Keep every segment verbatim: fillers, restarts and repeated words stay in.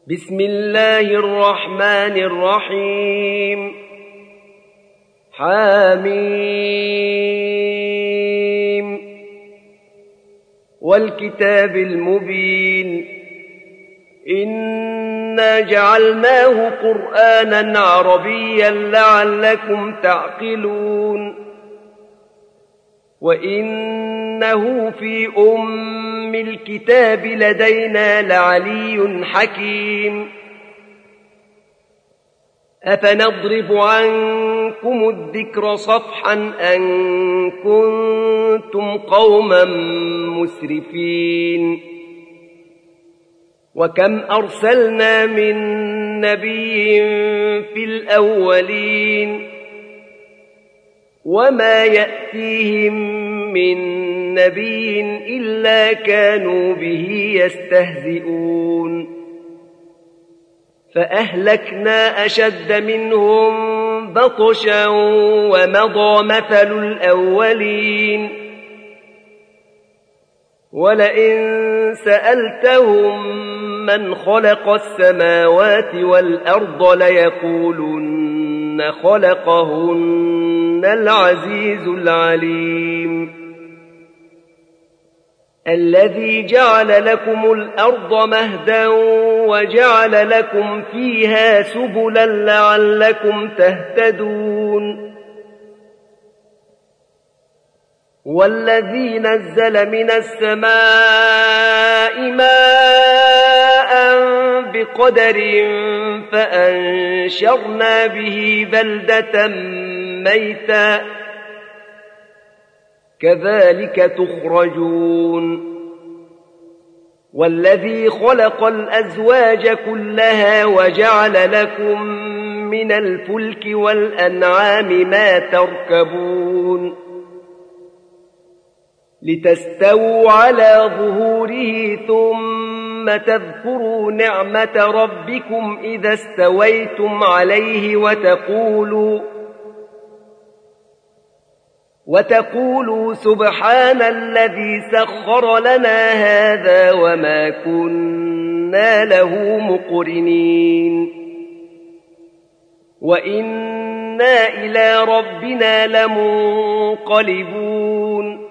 بسم الله الرحمن الرحيم حميم والكتاب المبين إنا جعلناه قرآنا عربيا لعلكم تعقلون وإنه في أم الكتاب لدينا لعلي حكيم أفنضرب عنكم الذكر صفحا أن كنتم قوما مسرفين وكم أرسلنا من نبي في الأولين وما يأتيهم من نبي إلا كانوا به يستهزئون فأهلكنا أشد منهم بطشا ومضى مثل الأولين ولئن سألتهم من خلق السماوات والأرض ليقولن خلقهن العزيز العليم الذي جعل لكم الأرض مهدا وجعل لكم فيها سبلا لعلكم تهتدون والذي نزل من السماء ماء بقدر فأنشرنا به بلدة ميتا كذلك تخرجون والذي خلق الأزواج كلها وجعل لكم من الفلك والأنعام ما تركبون لتستووا على ظهوره ثم تذكروا نعمة ربكم إذا استويتم عليه وتقولوا وتقولوا سبحان الذي سخر لنا هذا وما كنا له مقرنين وإنا إلى ربنا لمنقلبون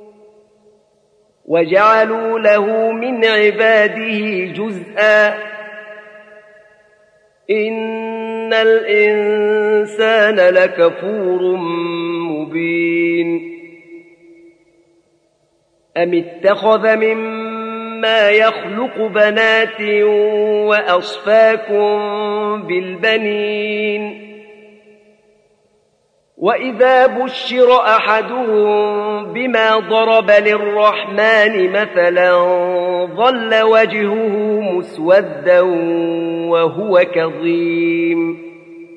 وجعلوا له من عباده جزءا إن الإنسان لكفور مبين أم اتخذ مما يخلق بنات وأصفاكم بالبنين وإذا بشر أحدهم بما ضرب للرحمن مثلا ظل وجهه مسودا وهو كظيم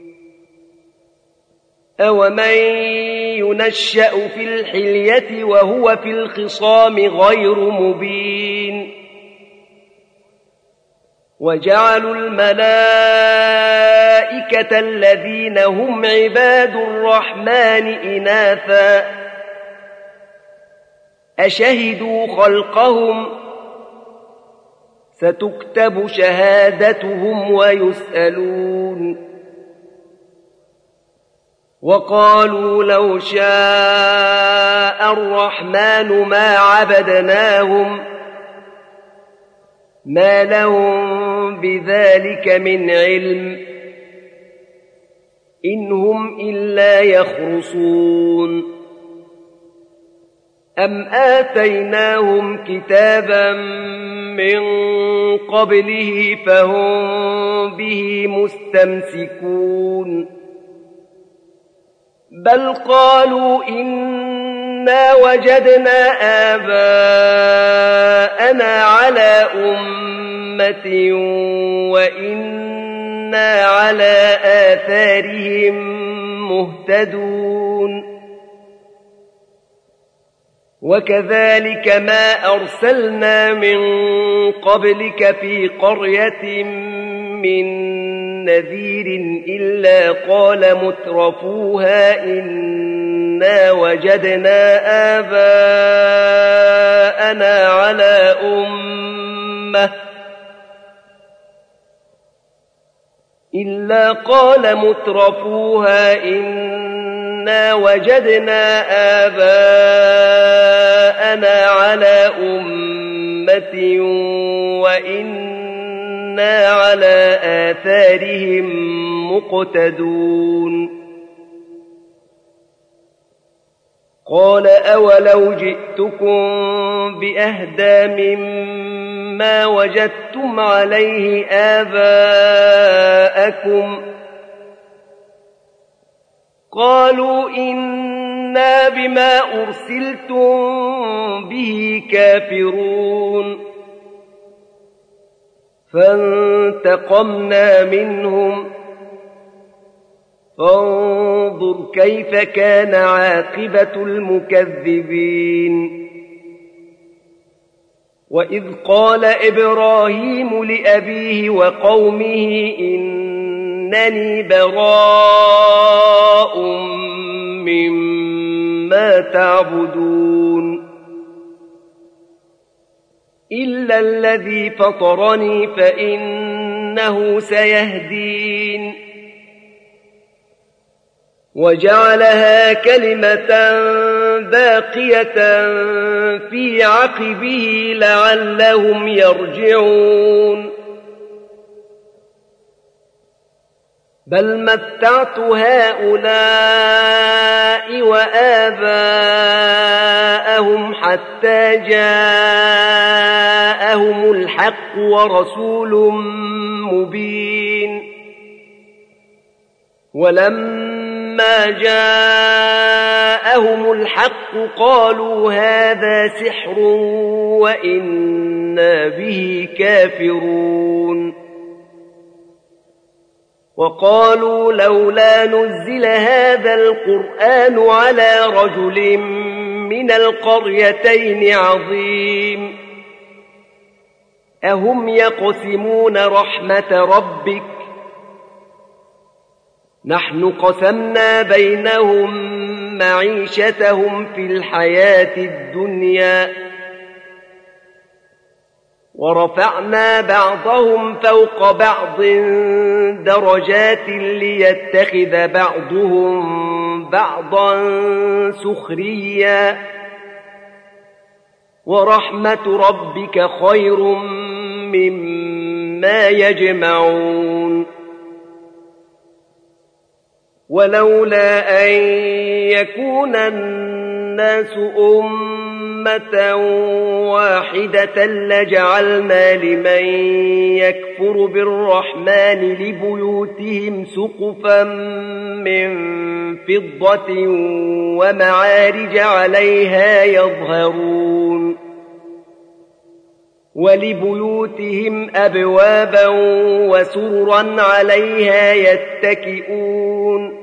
أومن ينشأ في الحلية وهو في الخصام غير مبين وجعلوا الملائكة الذين هم عباد الرحمن إناثا أشهدوا خلقهم ستكتب شهادتهم ويسألون وقالوا لو شاء الرحمن ما عبدناهم ما لهم بذلك من علم إن هم إلا يخرصون أم آتيناهم كتابا من قبله فهم به مستمسكون بل قالوا إنا وجدنا آباءنا على أمة وإنا على آثارهم مهتدون وكذلك ما أرسلنا من قبلك في قرية من نذير إلا قال مترفوها إنا وجدنا آباءنا على أمة إلا قال مترفوها إنا وجدنا آباءنا على أمة وإنا على آثارهم مقتدون قال أولو جئتكم بأهدى مما وجدتم عليه آباءكم قالوا إنا بما أرسلتم به كافرون فانتقمنا منهم فانظر كيف كان عاقبة المكذبين وإذ قال إبراهيم لأبيه وقومه إنني براء مما تعبدون إلا الذي فطرني فإنه سيهدين وجعلها كلمة باقية في عقبه لعلهم يرجعون بل متعت هؤلاء وآباءهم حتى جاءهم الحق ورسول مبين ولما جاءهم الحق قالوا هذا سحر وإنا به كافرون وقالوا لولا نزل هذا القرآن على رجل من القريتين عظيم أهم يقسمون رحمة ربك نحن قسمنا بينهم معيشتهم في الحياة الدنيا ورفعنا بعضهم فوق بعض درجات ليتخذ بعضهم بعضا سخريا ورحمة ربك خير مما يجمعون ولولا أن يكون الناس أمة واحدة لجعلنا لمن يكفر بالرحمن لبيوتهم سقفا من فضة ومعارج عليها يظهرون ولبيوتهم أبوابا وسررا عليها يتكئون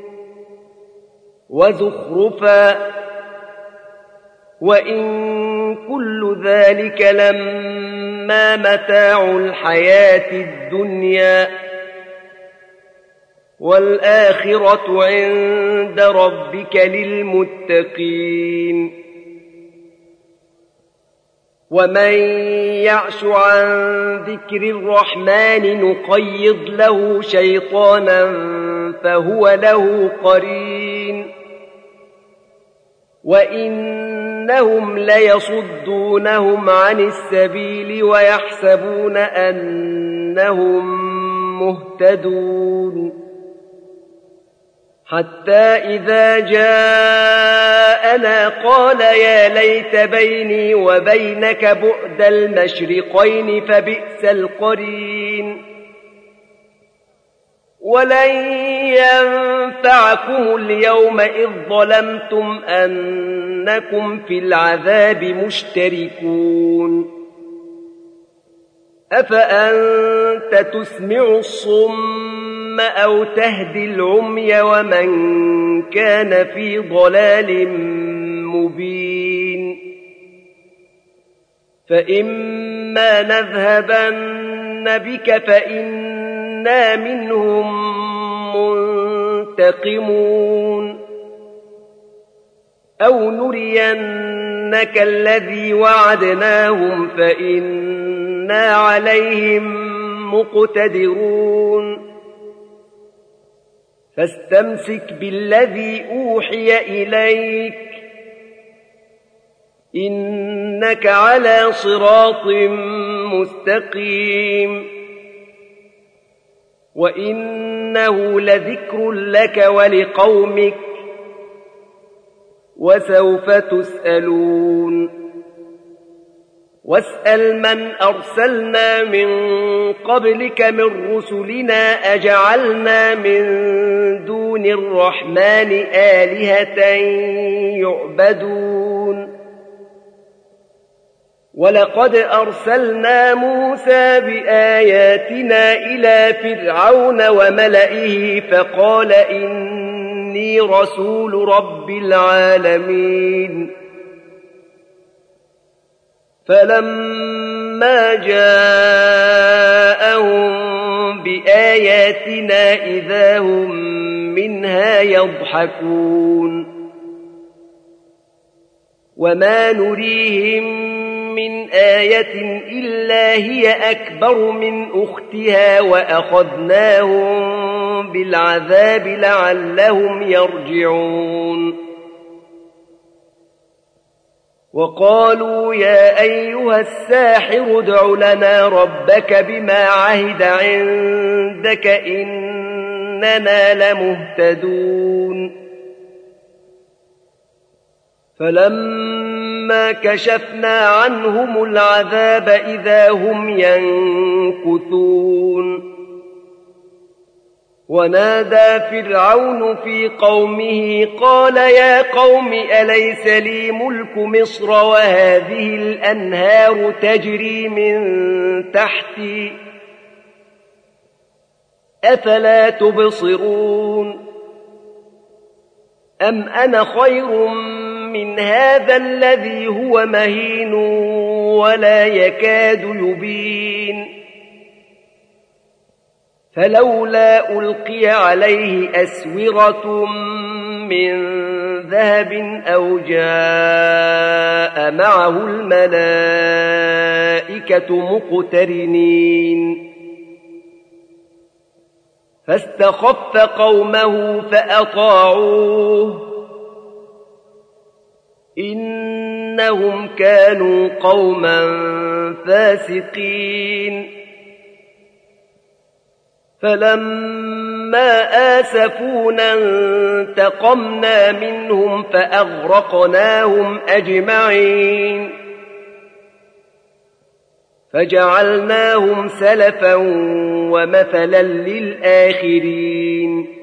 وزخرفا وإن كل ذلك لما متاع الحياة الدنيا والآخرة عند ربك للمتقين ومن يعش عن ذكر الرحمن نقيض له شيطانا فهو له قرين وإنهم ليصدونهم عن السبيل ويحسبون أنهم مهتدون حتى إذا جاءنا قال يا ليت بيني وبينك بعد المشرقين فبئس القرين ولن ينفعكم اليوم إذ ظلمتم أنكم في العذاب مشتركون أفأنت تسمع الصم أو تهدي العمي ومن كان في ضلال مبين فإما نذهبن بك فإنا منهم منتقمون أو نرينك الذي وعدناهم فإنا عليهم مقتدرون فاستمسك بالذي أوحي إليك إنك على صراط مستقيم وإنه لذكر لك ولقومك وسوف تسألون واسأل من أرسلنا من قبلك من رسلنا أجعلنا من دون الرحمن آلهة يعبدون ولقد أرسلنا موسى بآياتنا إلى فرعون وملئه فقال إني رسول رب العالمين فلما جاءهم بآياتنا إذا هم منها يضحكون وما نريهم من آية إلا هي أكبر من أختها وأخذناهم بالعذاب لعلهم يرجعون وقالوا يا أيها الساحر ادع لنا ربك بما عهد عندك إننا لمهتدون فلما كشفنا عنهم العذاب إذا هم ينكثون ونادى فرعون في قومه قال يا قوم أليس لي ملك مصر وهذه الأنهار تجري من تحتي أفلا تبصرون أم أنا خير من هذا الذي هو مهين ولا يكاد يبين فلولا ألقي عليه أسورة من ذهب أو جاء معه الملائكة مقترنين فاستخف قومه فأطاعوه إنهم كانوا قوما فاسقين فلما آسفونا انتقمنا منهم فأغرقناهم أجمعين فجعلناهم سلفا ومثلا للآخرين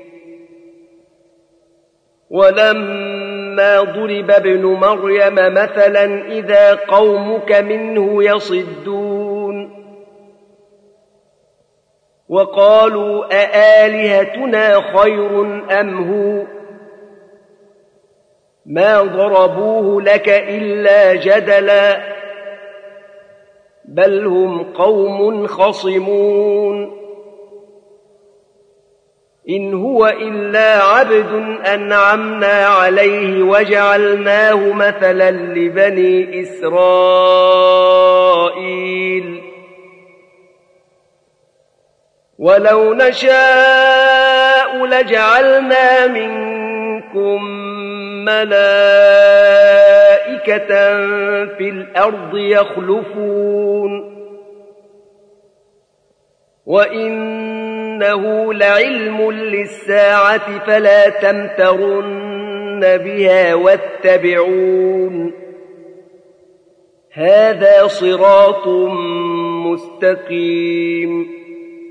ولما ضرب ابن مريم مثلا إذا قومك منه يصدون وقالوا أآلهتنا خير أم هو ما ضربوه لك إلا جدلا بل هم قوم خصمون إن هو إلا عبد أنعمنا عليه وجعلناه مثلا لبني إسرائيل ولو نشاء لجعلنا منكم ملائكة في الأرض يخلفون وإنه لعلم للساعة فلا تمترن بها واتبعون هذا صراط مستقيم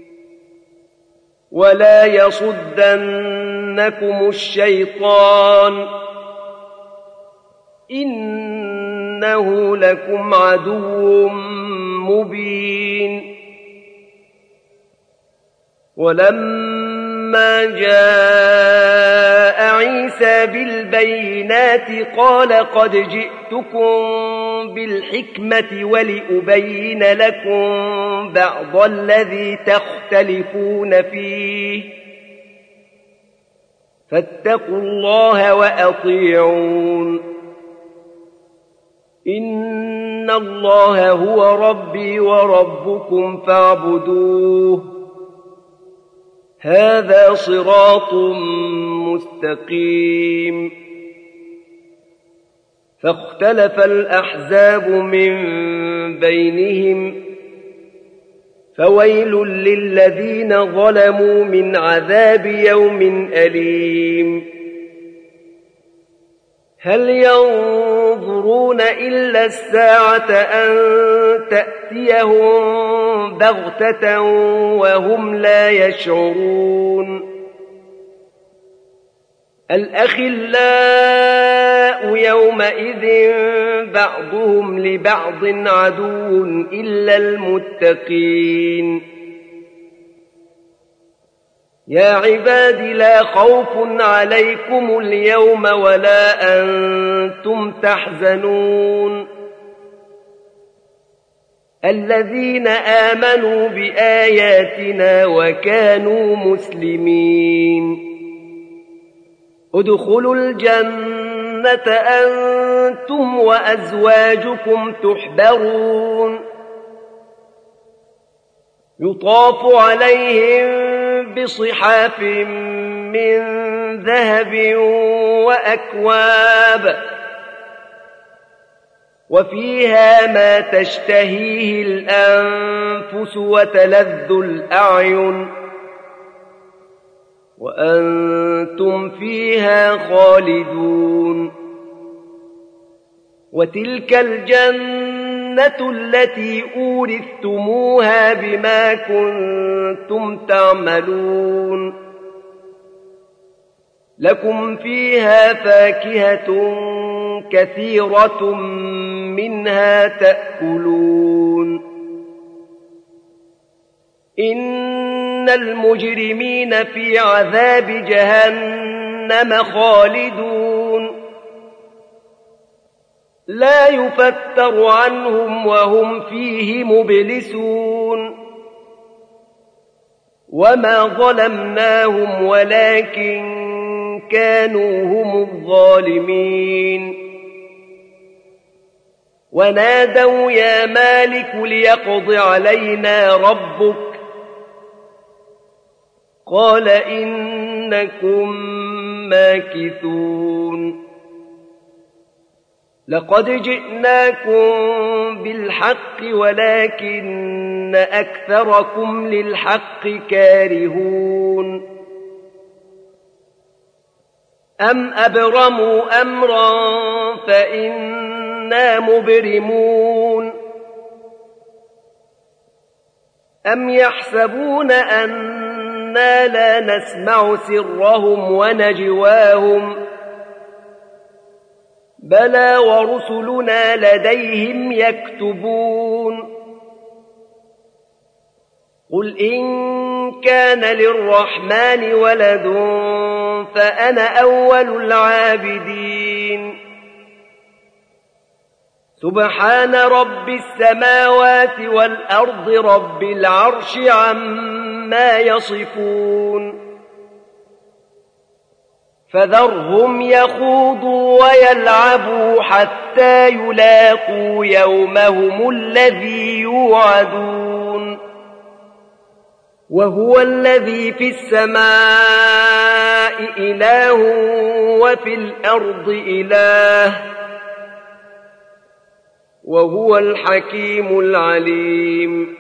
ولا يصدنكم الشيطان إنه لكم عدو مبين ولما جاء عيسى بالبينات قال قد جئتكم بالحكمة ولأبين لكم بعض الذي تختلفون فيه فاتقوا الله وأطيعون إن الله هو ربي وربكم فاعبدوه هذا صراط مستقيم فاختلف الأحزاب من بينهم فويل للذين ظلموا من عذاب يوم أليم هل ينظرون إلا الساعة أن تأتيهم بغتة وهم لا يشعرون الأخلاء يومئذ بعضهم لبعض عدو إلا المتقين يا عباد لا خوف عليكم اليوم ولا أنتم تحزنون الذين آمنوا بآياتنا وكانوا مسلمين ادخلوا الجنة أنتم وأزواجكم تحبرون يطاف عليهم بصحاف من ذهب وأكواب وفيها ما تشتهيه الأنفس وتلذ الأعين وأنتم فيها خالدون وتلك الجنة التي أورثتموها بما كنتم تعملون لكم فيها فاكهة كثيرة منها تأكلون إن المجرمين في عذاب جهنم خالدون لا يفتر عنهم وهم فيه مبلسون وما ظلمناهم ولكن كانوا هم الظالمين ونادوا يا مالك ليقض علينا ربك قال إنكم ماكثون لقد جئناكم بالحق ولكن أكثركم للحق كارهون أم أبرموا أمرا فإنا مبرمون أم يحسبون أننا لا نسمع سرهم ونجواهم بلى ورسلنا لديهم يكتبون قل إن كان للرحمن ولد فأنا أول العابدين سبحان رب السماوات والأرض رب العرش عما يصفون فذرهم يخوضوا ويلعبوا حتى يلاقوا يومهم الذي يوعدون وهو الذي في السماء إله وفي الأرض إله وهو الحكيم العليم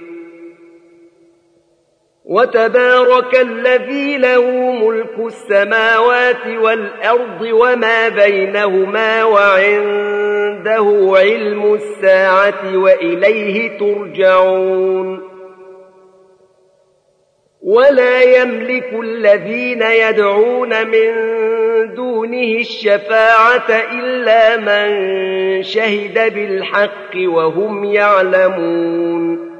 وتبارك الذي له ملك السماوات والأرض وما بينهما وعنده علم الساعة وإليه ترجعون ولا يملك الذين يدعون من دونه الشفاعة إلا من شهد بالحق وهم يعلمون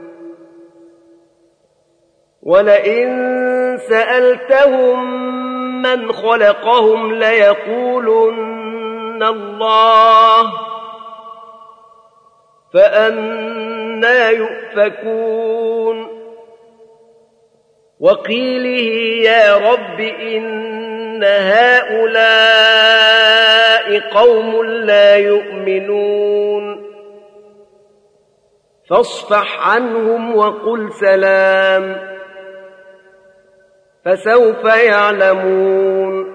ولئن سألتهم من خلقهم ليقولن الله فأنى يؤفكون وقيله يا رب إن هؤلاء قوم لا يؤمنون فاصفح عنهم وقل سلام فسوف يعلمون